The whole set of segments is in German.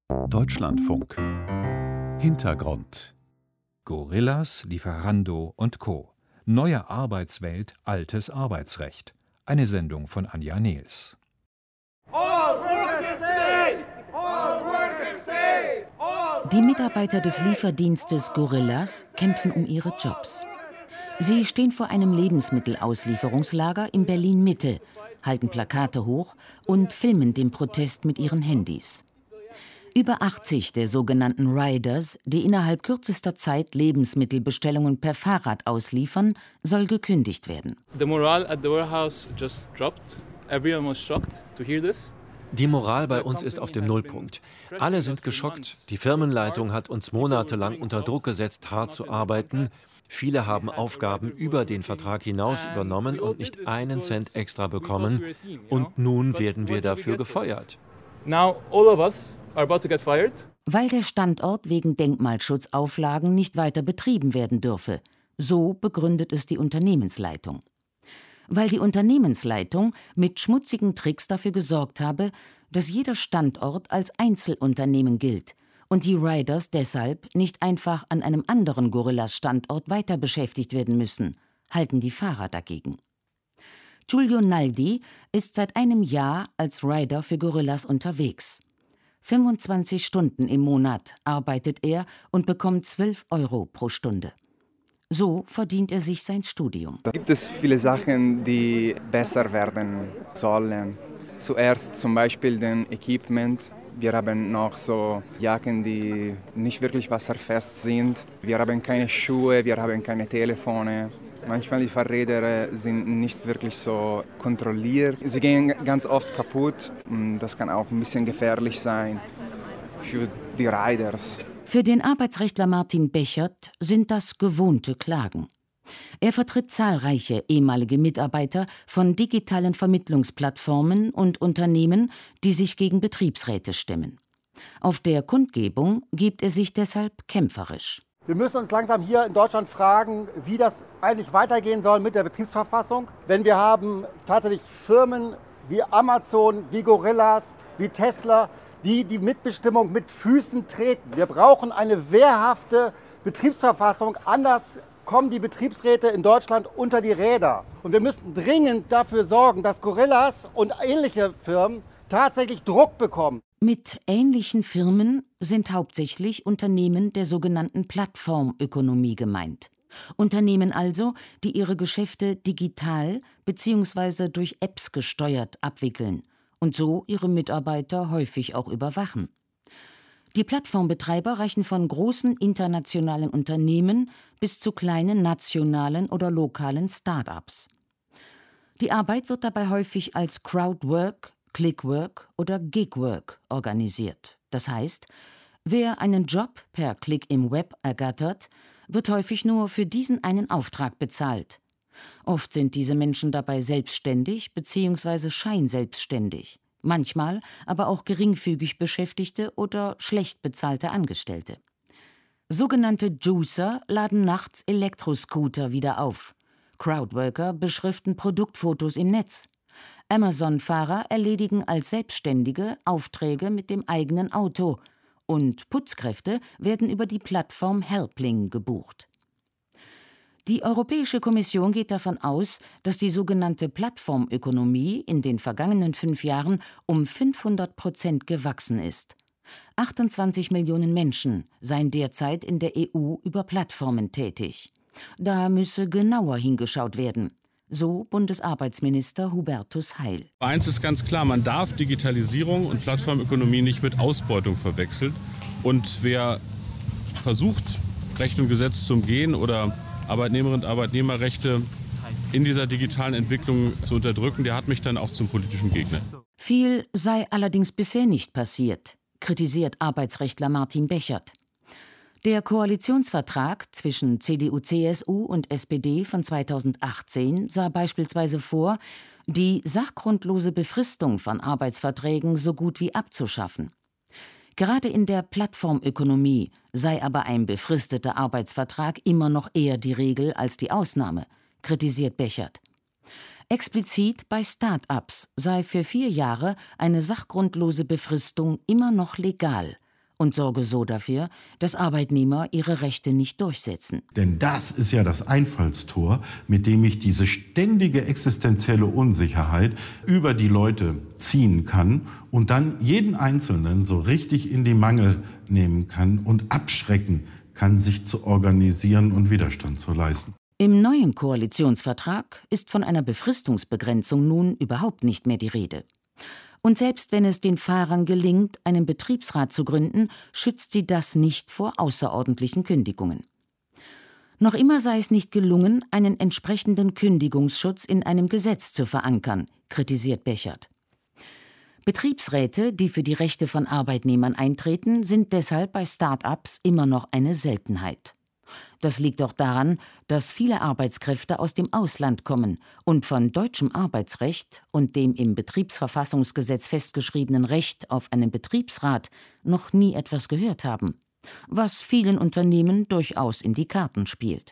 Deutschlandfunk. Hintergrund. Gorillas, Lieferando und Co. Neue Arbeitswelt, altes Arbeitsrecht. Eine Sendung von Anja Nehls. Die Mitarbeiter des Lieferdienstes Gorillas kämpfen um ihre Jobs. Sie stehen vor einem Lebensmittelauslieferungslager in Berlin-Mitte, halten Plakate hoch und filmen den Protest mit ihren Handys. Über 80 der sogenannten Riders, die innerhalb kürzester Zeit Lebensmittelbestellungen per Fahrrad ausliefern, soll gekündigt werden. The morale at the warehouse just dropped. Everyone was shocked to hear this. Die Moral bei uns ist auf dem Nullpunkt. Alle sind geschockt. Die Firmenleitung hat uns monatelang unter Druck gesetzt, hart zu arbeiten. Viele haben Aufgaben über den Vertrag hinaus übernommen und nicht einen Cent extra bekommen. Und nun werden wir dafür gefeuert. Now all of us are about to get fired. Weil der Standort wegen Denkmalschutzauflagen nicht weiter betrieben werden dürfe. So begründet es die Unternehmensleitung. Weil die Unternehmensleitung mit schmutzigen Tricks dafür gesorgt habe, dass jeder Standort als Einzelunternehmen gilt und die Riders deshalb nicht einfach an einem anderen Gorillas-Standort weiter beschäftigt werden müssen, halten die Fahrer dagegen. Giulio Naldi ist seit einem Jahr als Rider für Gorillas unterwegs. 25 Stunden im Monat arbeitet er und bekommt 12 € pro Stunde. So verdient er sich sein Studium. Da gibt es viele Sachen, die besser werden sollen. Zuerst zum Beispiel den Equipment. Wir haben noch so Jacken, die nicht wirklich wasserfest sind. Wir haben keine Schuhe, wir haben keine Telefone. Manchmal die Fahrräder sind nicht wirklich so kontrolliert. Sie gehen ganz oft kaputt. Das kann auch ein bisschen gefährlich sein für die Riders. Für den Arbeitsrechtler Martin Bechert sind das gewohnte Klagen. Er vertritt zahlreiche ehemalige Mitarbeiter von digitalen Vermittlungsplattformen und Unternehmen, die sich gegen Betriebsräte stemmen. Auf der Kundgebung gibt er sich deshalb kämpferisch. Wir müssen uns langsam hier in Deutschland fragen, wie das eigentlich weitergehen soll mit der Betriebsverfassung. Denn wir haben tatsächlich Firmen wie Amazon, wie Gorillas, wie Tesla, die Mitbestimmung mit Füßen treten. Wir brauchen eine wehrhafte Betriebsverfassung, anders kommen die Betriebsräte in Deutschland unter die Räder. Und wir müssen dringend dafür sorgen, dass Gorillas und ähnliche Firmen tatsächlich Druck bekommen. Mit ähnlichen Firmen sind hauptsächlich Unternehmen der sogenannten Plattformökonomie gemeint. Unternehmen also, die ihre Geschäfte digital bzw. durch Apps gesteuert abwickeln und so ihre Mitarbeiter häufig auch überwachen. Die Plattformbetreiber reichen von großen internationalen Unternehmen bis zu kleinen nationalen oder lokalen Start-ups. Die Arbeit wird dabei häufig als Crowdwork, Clickwork oder Gigwork organisiert. Das heißt, wer einen Job per Klick im Web ergattert, wird häufig nur für diesen einen Auftrag bezahlt. Oft sind diese Menschen dabei selbstständig bzw. scheinselbstständig, manchmal aber auch geringfügig Beschäftigte oder schlecht bezahlte Angestellte. Sogenannte Juicer laden nachts Elektroscooter wieder auf. Crowdworker beschriften Produktfotos im Netz. Amazon-Fahrer erledigen als Selbstständige Aufträge mit dem eigenen Auto und Putzkräfte werden über die Plattform Helpling gebucht. Die Europäische Kommission geht davon aus, dass die sogenannte Plattformökonomie in den vergangenen 5 Jahren um 500% gewachsen ist. 28 Millionen Menschen seien derzeit in der EU über Plattformen tätig. Da müsse genauer hingeschaut werden. So Bundesarbeitsminister Hubertus Heil. Eins ist ganz klar, man darf Digitalisierung und Plattformökonomie nicht mit Ausbeutung verwechseln. Und wer versucht, Recht und Gesetz zu umgehen oder Arbeitnehmerinnen und Arbeitnehmerrechte in dieser digitalen Entwicklung zu unterdrücken, der hat mich dann auch zum politischen Gegner. Viel sei allerdings bisher nicht passiert, kritisiert Arbeitsrechtler Martin Bechert. Der Koalitionsvertrag zwischen CDU, CSU und SPD von 2018 sah beispielsweise vor, die sachgrundlose Befristung von Arbeitsverträgen so gut wie abzuschaffen. Gerade in der Plattformökonomie sei aber ein befristeter Arbeitsvertrag immer noch eher die Regel als die Ausnahme, kritisiert Bechert. Explizit bei Start-ups sei für 4 Jahre eine sachgrundlose Befristung immer noch legal, und sorge so dafür, dass Arbeitnehmer ihre Rechte nicht durchsetzen. Denn das ist ja das Einfallstor, mit dem ich diese ständige existenzielle Unsicherheit über die Leute ziehen kann und dann jeden Einzelnen so richtig in die Mangel nehmen kann und abschrecken kann, sich zu organisieren und Widerstand zu leisten. Im neuen Koalitionsvertrag ist von einer Befristungsbegrenzung nun überhaupt nicht mehr die Rede. Und selbst wenn es den Fahrern gelingt, einen Betriebsrat zu gründen, schützt sie das nicht vor außerordentlichen Kündigungen. Noch immer sei es nicht gelungen, einen entsprechenden Kündigungsschutz in einem Gesetz zu verankern, kritisiert Bechert. Betriebsräte, die für die Rechte von Arbeitnehmern eintreten, sind deshalb bei Start-ups immer noch eine Seltenheit. Das liegt auch daran, dass viele Arbeitskräfte aus dem Ausland kommen und von deutschem Arbeitsrecht und dem im Betriebsverfassungsgesetz festgeschriebenen Recht auf einen Betriebsrat noch nie etwas gehört haben, was vielen Unternehmen durchaus in die Karten spielt.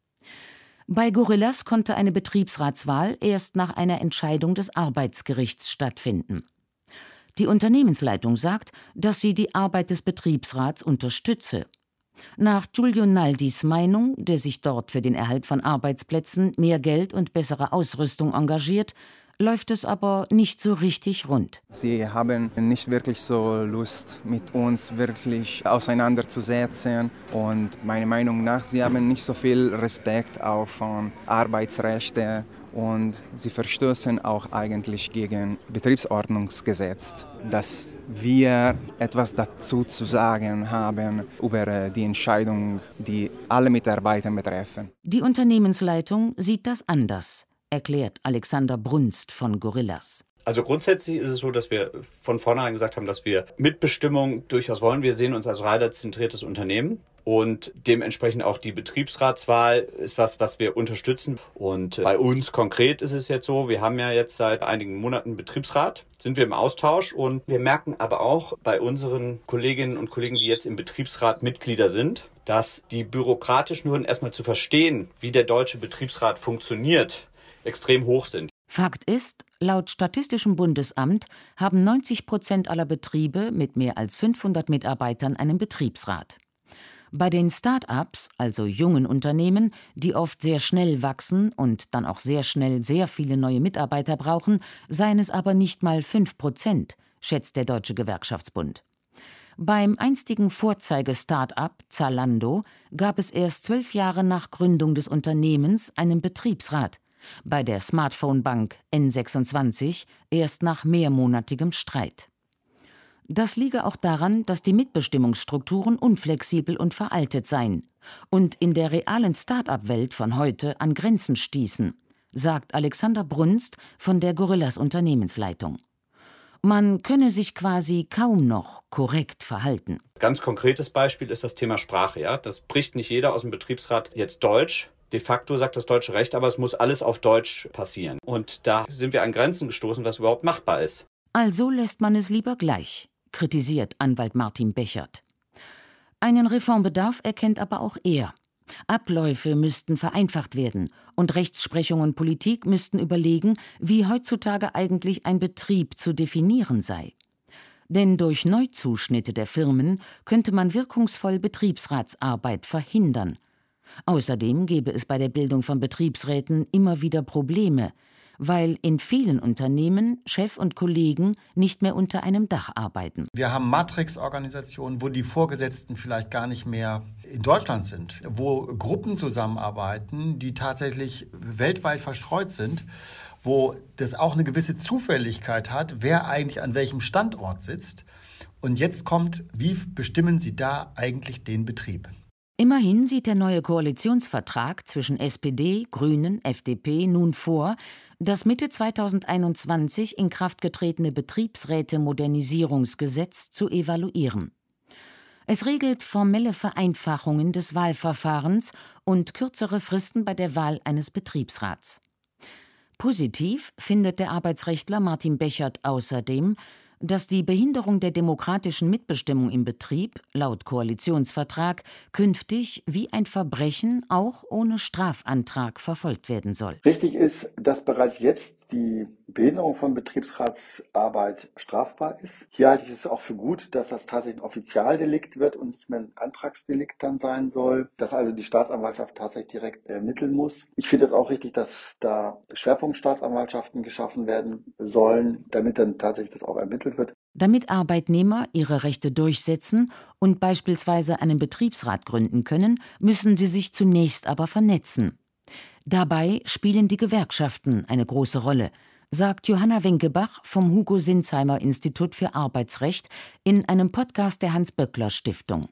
Bei Gorillas konnte eine Betriebsratswahl erst nach einer Entscheidung des Arbeitsgerichts stattfinden. Die Unternehmensleitung sagt, dass sie die Arbeit des Betriebsrats unterstütze. Nach Giulio Naldis Meinung, der sich dort für den Erhalt von Arbeitsplätzen, mehr Geld und bessere Ausrüstung engagiert, läuft es aber nicht so richtig rund. Sie haben nicht wirklich so Lust, mit uns wirklich auseinanderzusetzen. Und meiner Meinung nach, sie haben nicht so viel Respekt auf Arbeitsrechte. Und sie verstößen auch eigentlich gegen Betriebsordnungsgesetz, dass wir etwas dazu zu sagen haben über die Entscheidung, die alle Mitarbeiter betreffen. Die Unternehmensleitung sieht das anders, erklärt Alexander Brunst von Gorillas. Also grundsätzlich ist es so, dass wir von vornherein gesagt haben, dass wir Mitbestimmung durchaus wollen. Wir sehen uns als reiterzentriertes Unternehmen. Und dementsprechend auch die Betriebsratswahl ist was wir unterstützen. Und bei uns konkret ist es jetzt so, wir haben ja jetzt seit einigen Monaten Betriebsrat, sind wir im Austausch. Und wir merken aber auch bei unseren Kolleginnen und Kollegen, die jetzt im Betriebsrat Mitglieder sind, dass die bürokratischen Hürden erstmal zu verstehen, wie der deutsche Betriebsrat funktioniert, extrem hoch sind. Fakt ist, laut Statistischem Bundesamt haben 90% aller Betriebe mit mehr als 500 Mitarbeitern einen Betriebsrat. Bei den Start-ups, also jungen Unternehmen, die oft sehr schnell wachsen und dann auch sehr schnell sehr viele neue Mitarbeiter brauchen, seien es aber nicht mal 5%, schätzt der Deutsche Gewerkschaftsbund. Beim einstigen Vorzeige-Start-up Zalando gab es erst 12 Jahre nach Gründung des Unternehmens einen Betriebsrat, bei der Smartphone-Bank N26 erst nach mehrmonatigem Streit. Das liege auch daran, dass die Mitbestimmungsstrukturen unflexibel und veraltet seien und in der realen Start-up-Welt von heute an Grenzen stießen, sagt Alexander Brunst von der Gorillas Unternehmensleitung. Man könne sich quasi kaum noch korrekt verhalten. Ganz konkretes Beispiel ist das Thema Sprache. Ja? Das bricht nicht jeder aus dem Betriebsrat jetzt Deutsch. De facto sagt das deutsche Recht, aber es muss alles auf Deutsch passieren. Und da sind wir an Grenzen gestoßen, was überhaupt machbar ist. Also lässt man es lieber gleich, kritisiert Anwalt Martin Bechert. Einen Reformbedarf erkennt aber auch er. Abläufe müssten vereinfacht werden und Rechtsprechung und Politik müssten überlegen, wie heutzutage eigentlich ein Betrieb zu definieren sei. Denn durch Neuzuschnitte der Firmen könnte man wirkungsvoll Betriebsratsarbeit verhindern. Außerdem gäbe es bei der Bildung von Betriebsräten immer wieder Probleme, weil in vielen Unternehmen Chef und Kollegen nicht mehr unter einem Dach arbeiten. Wir haben Matrix-Organisationen, wo die Vorgesetzten vielleicht gar nicht mehr in Deutschland sind, wo Gruppen zusammenarbeiten, die tatsächlich weltweit verstreut sind, wo das auch eine gewisse Zufälligkeit hat, wer eigentlich an welchem Standort sitzt. Und jetzt kommt, wie bestimmen Sie da eigentlich den Betrieb? Immerhin sieht der neue Koalitionsvertrag zwischen SPD, Grünen, FDP nun vor, das Mitte 2021 in Kraft getretene Betriebsräte-Modernisierungsgesetz zu evaluieren. Es regelt formelle Vereinfachungen des Wahlverfahrens und kürzere Fristen bei der Wahl eines Betriebsrats. Positiv findet der Arbeitsrechtler Martin Bechert außerdem, dass die Behinderung der demokratischen Mitbestimmung im Betrieb, laut Koalitionsvertrag, künftig wie ein Verbrechen auch ohne Strafantrag verfolgt werden soll. Richtig ist, dass bereits jetzt die Behinderung von Betriebsratsarbeit strafbar ist. Hier halte ich es auch für gut, dass das tatsächlich ein Offizialdelikt wird und nicht mehr ein Antragsdelikt dann sein soll, dass also die Staatsanwaltschaft tatsächlich direkt ermitteln muss. Ich finde es auch richtig, dass da Schwerpunktstaatsanwaltschaften geschaffen werden sollen, damit dann tatsächlich das auch ermittelt wird. Damit Arbeitnehmer ihre Rechte durchsetzen und beispielsweise einen Betriebsrat gründen können, müssen sie sich zunächst aber vernetzen. Dabei spielen die Gewerkschaften eine große Rolle, sagt Johanna Wenkebach vom Hugo-Sinzheimer-Institut für Arbeitsrecht in einem Podcast der Hans-Böckler-Stiftung.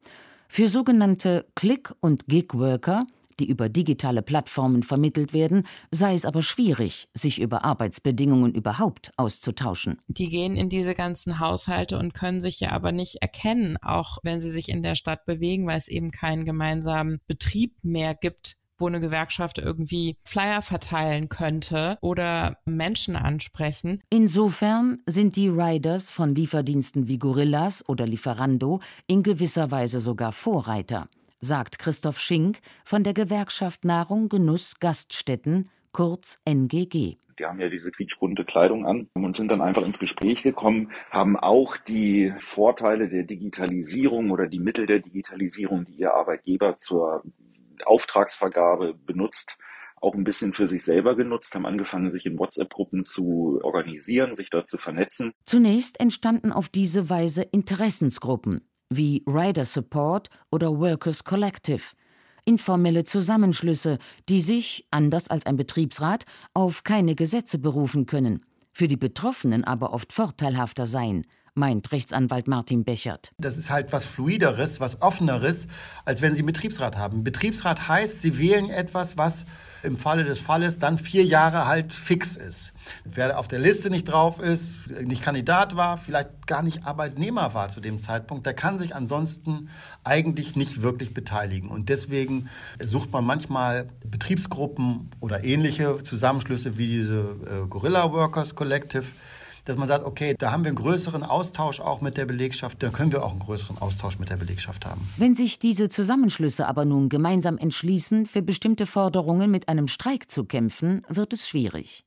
Für sogenannte Click- und Gig-Worker, die über digitale Plattformen vermittelt werden, sei es aber schwierig, sich über Arbeitsbedingungen überhaupt auszutauschen. Die gehen in diese ganzen Haushalte und können sich ja aber nicht erkennen, auch wenn sie sich in der Stadt bewegen, weil es eben keinen gemeinsamen Betrieb mehr gibt, wo eine Gewerkschaft irgendwie Flyer verteilen könnte oder Menschen ansprechen. Insofern sind die Riders von Lieferdiensten wie Gorillas oder Lieferando in gewisser Weise sogar Vorreiter, sagt Christoph Schink von der Gewerkschaft Nahrung, Genuss, Gaststätten, kurz NGG. Die haben ja diese quietschbunte Kleidung an und sind dann einfach ins Gespräch gekommen, haben auch die Vorteile der Digitalisierung oder die Mittel der Digitalisierung, die ihr Arbeitgeber zur Auftragsvergabe benutzt, auch ein bisschen für sich selber genutzt, haben angefangen, sich in WhatsApp-Gruppen zu organisieren, sich dort zu vernetzen. Zunächst entstanden auf diese Weise Interessensgruppen wie Rider Support oder Workers Collective, informelle Zusammenschlüsse, die sich, anders als ein Betriebsrat, auf keine Gesetze berufen können, für die Betroffenen aber oft vorteilhafter seien, meint Rechtsanwalt Martin Bechert. Das ist halt was Fluideres, was Offeneres, als wenn Sie einen Betriebsrat haben. Betriebsrat heißt, Sie wählen etwas, was im Falle des Falles dann 4 Jahre halt fix ist. Wer auf der Liste nicht drauf ist, nicht Kandidat war, vielleicht gar nicht Arbeitnehmer war zu dem Zeitpunkt, der kann sich ansonsten eigentlich nicht wirklich beteiligen. Und deswegen sucht man manchmal Betriebsgruppen oder ähnliche Zusammenschlüsse wie diese Gorilla Workers Collective, dass man sagt, okay, da haben wir einen größeren Austausch auch mit der Belegschaft, da können wir auch einen größeren Austausch mit der Belegschaft haben. Wenn sich diese Zusammenschlüsse aber nun gemeinsam entschließen, für bestimmte Forderungen mit einem Streik zu kämpfen, wird es schwierig.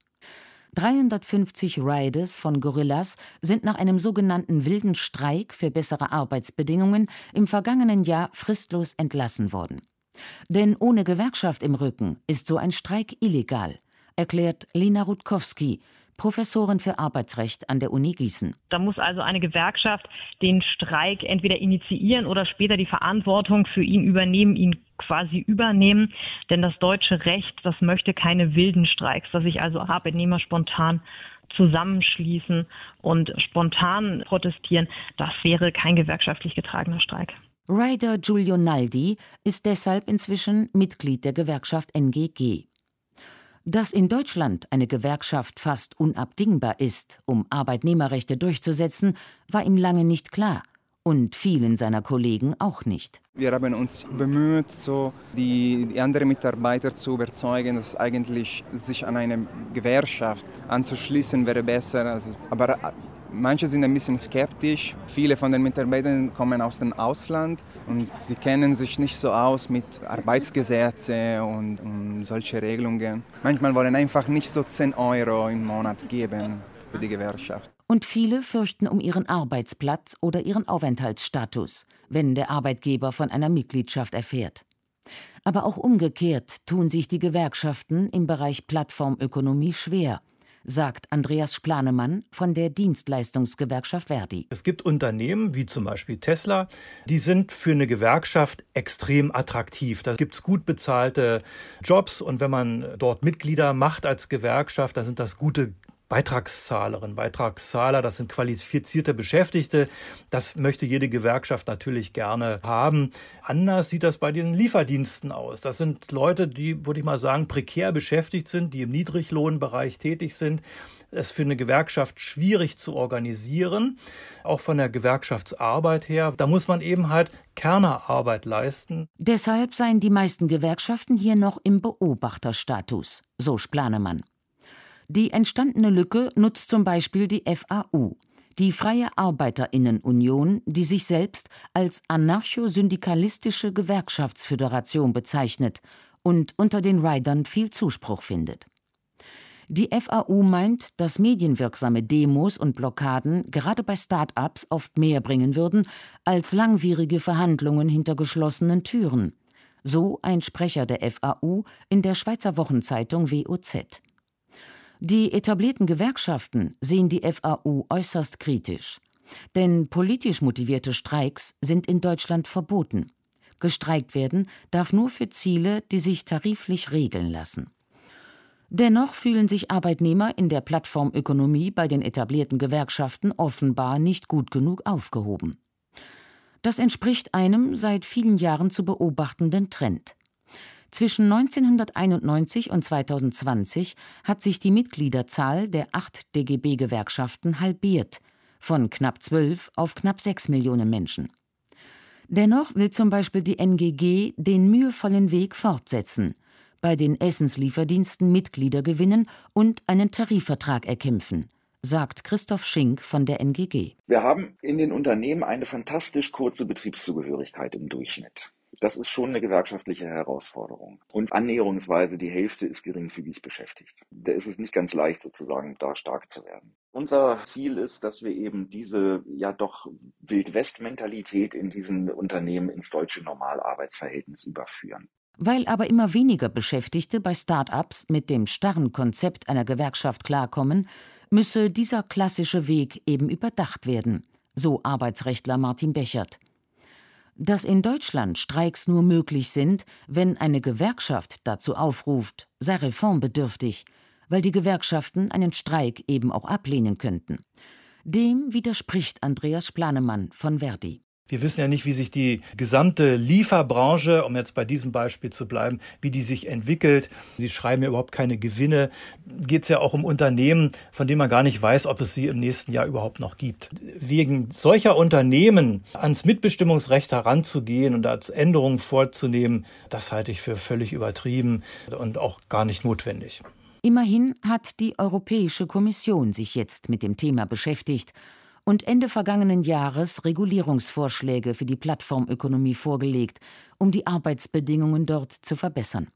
350 Riders von Gorillas sind nach einem sogenannten wilden Streik für bessere Arbeitsbedingungen im vergangenen Jahr fristlos entlassen worden. Denn ohne Gewerkschaft im Rücken ist so ein Streik illegal, erklärt Lina Rutkowski, Professorin für Arbeitsrecht an der Uni Gießen. Da muss also eine Gewerkschaft den Streik entweder initiieren oder später die Verantwortung für ihn übernehmen, Denn das deutsche Recht, das möchte keine wilden Streiks, dass sich also Arbeitnehmer spontan zusammenschließen und spontan protestieren. Das wäre kein gewerkschaftlich getragener Streik. Rider Giulio Naldi ist deshalb inzwischen Mitglied der Gewerkschaft NGG. Dass in Deutschland eine Gewerkschaft fast unabdingbar ist, um Arbeitnehmerrechte durchzusetzen, war ihm lange nicht klar und vielen seiner Kollegen auch nicht. Wir haben uns bemüht, die anderen Mitarbeiter zu überzeugen, dass eigentlich sich an eine Gewerkschaft anzuschließen wäre besser. Aber manche sind ein bisschen skeptisch. Viele von den Mitarbeitern kommen aus dem Ausland und sie kennen sich nicht so aus mit Arbeitsgesetzen und solche Regelungen. Manchmal wollen einfach nicht so 10 € im Monat geben für die Gewerkschaft. Und viele fürchten um ihren Arbeitsplatz oder ihren Aufenthaltsstatus, wenn der Arbeitgeber von einer Mitgliedschaft erfährt. Aber auch umgekehrt tun sich die Gewerkschaften im Bereich Plattformökonomie schwer, sagt Andreas Splanemann von der Dienstleistungsgewerkschaft Verdi. Es gibt Unternehmen, wie zum Beispiel Tesla, die sind für eine Gewerkschaft extrem attraktiv. Da gibt es gut bezahlte Jobs und wenn man dort Mitglieder macht als Gewerkschaft, dann sind das gute Beitragszahlerinnen, Beitragszahler, das sind qualifizierte Beschäftigte. Das möchte jede Gewerkschaft natürlich gerne haben. Anders sieht das bei den Lieferdiensten aus. Das sind Leute, die, würde ich mal sagen, prekär beschäftigt sind, die im Niedriglohnbereich tätig sind. Es ist für eine Gewerkschaft schwierig zu organisieren, auch von der Gewerkschaftsarbeit her. Da muss man eben halt Kernerarbeit leisten. Deshalb seien die meisten Gewerkschaften hier noch im Beobachterstatus, so Splanemann. Die entstandene Lücke nutzt zum Beispiel die FAU, die Freie Arbeiterinnenunion, die sich selbst als anarcho-syndikalistische Gewerkschaftsföderation bezeichnet und unter den Riders viel Zuspruch findet. Die FAU meint, dass medienwirksame Demos und Blockaden gerade bei Start-ups oft mehr bringen würden als langwierige Verhandlungen hinter geschlossenen Türen. So ein Sprecher der FAU in der Schweizer Wochenzeitung WOZ. Die etablierten Gewerkschaften sehen die FAU äußerst kritisch. Denn politisch motivierte Streiks sind in Deutschland verboten. Gestreikt werden darf nur für Ziele, die sich tariflich regeln lassen. Dennoch fühlen sich Arbeitnehmer in der Plattformökonomie bei den etablierten Gewerkschaften offenbar nicht gut genug aufgehoben. Das entspricht einem seit vielen Jahren zu beobachtenden Trend. Zwischen 1991 und 2020 hat sich die Mitgliederzahl der 8 DGB-Gewerkschaften halbiert, von knapp 12 auf knapp 6 Millionen Menschen. Dennoch will zum Beispiel die NGG den mühevollen Weg fortsetzen, bei den Essenslieferdiensten Mitglieder gewinnen und einen Tarifvertrag erkämpfen, sagt Christoph Schink von der NGG. Wir haben in den Unternehmen eine fantastisch kurze Betriebszugehörigkeit im Durchschnitt. Das ist schon eine gewerkschaftliche Herausforderung. Und annäherungsweise die Hälfte ist geringfügig beschäftigt. Da ist es nicht ganz leicht, sozusagen da stark zu werden. Unser Ziel ist, dass wir eben diese ja doch Wild-West-Mentalität in diesen Unternehmen ins deutsche Normalarbeitsverhältnis überführen. Weil aber immer weniger Beschäftigte bei Start-ups mit dem starren Konzept einer Gewerkschaft klarkommen, müsse dieser klassische Weg eben überdacht werden, so Arbeitsrechtler Martin Bechert. Dass in Deutschland Streiks nur möglich sind, wenn eine Gewerkschaft dazu aufruft, sei reformbedürftig, weil die Gewerkschaften einen Streik eben auch ablehnen könnten. Dem widerspricht Andreas Splanemann von Verdi. Wir wissen ja nicht, wie sich die gesamte Lieferbranche, um jetzt bei diesem Beispiel zu bleiben, wie die sich entwickelt. Sie schreiben ja überhaupt keine Gewinne. Geht es ja auch um Unternehmen, von denen man gar nicht weiß, ob es sie im nächsten Jahr überhaupt noch gibt. Wegen solcher Unternehmen ans Mitbestimmungsrecht heranzugehen und als Änderungen vorzunehmen, das halte ich für völlig übertrieben und auch gar nicht notwendig. Immerhin hat die Europäische Kommission sich jetzt mit dem Thema beschäftigt und Ende vergangenen Jahres Regulierungsvorschläge für die Plattformökonomie vorgelegt, um die Arbeitsbedingungen dort zu verbessern.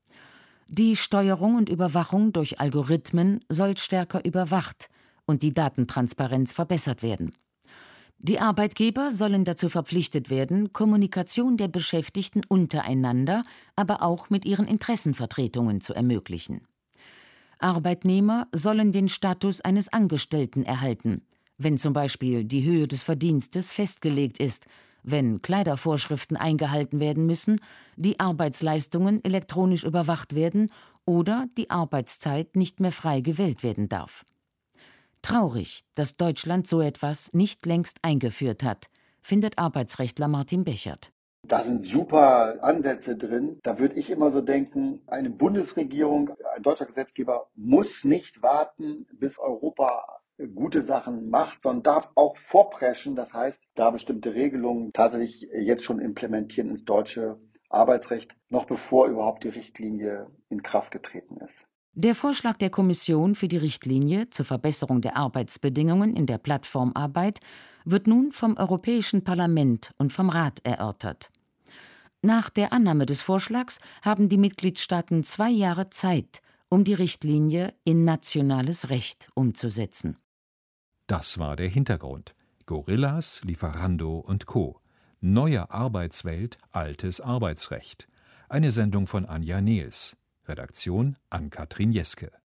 Die Steuerung und Überwachung durch Algorithmen soll stärker überwacht und die Datentransparenz verbessert werden. Die Arbeitgeber sollen dazu verpflichtet werden, Kommunikation der Beschäftigten untereinander, aber auch mit ihren Interessenvertretungen zu ermöglichen. Arbeitnehmer sollen den Status eines Angestellten erhalten, wenn zum Beispiel die Höhe des Verdienstes festgelegt ist, wenn Kleidervorschriften eingehalten werden müssen, die Arbeitsleistungen elektronisch überwacht werden oder die Arbeitszeit nicht mehr frei gewählt werden darf. Traurig, dass Deutschland so etwas nicht längst eingeführt hat, findet Arbeitsrechtler Martin Bechert. Da sind super Ansätze drin. Da würde ich immer so denken, eine Bundesregierung, ein deutscher Gesetzgeber muss nicht warten, bis Europa gute Sachen macht, sondern darf auch vorpreschen. Das heißt, da bestimmte Regelungen tatsächlich jetzt schon implementieren ins deutsche Arbeitsrecht, noch bevor überhaupt die Richtlinie in Kraft getreten ist. Der Vorschlag der Kommission für die Richtlinie zur Verbesserung der Arbeitsbedingungen in der Plattformarbeit wird nun vom Europäischen Parlament und vom Rat erörtert. Nach der Annahme des Vorschlags haben die Mitgliedstaaten 2 Jahre Zeit, um die Richtlinie in nationales Recht umzusetzen. Das war der Hintergrund. Gorillas, Lieferando und Co. Neue Arbeitswelt, altes Arbeitsrecht. Eine Sendung von Anja Nehls. Redaktion Ann-Kathrin Jeske.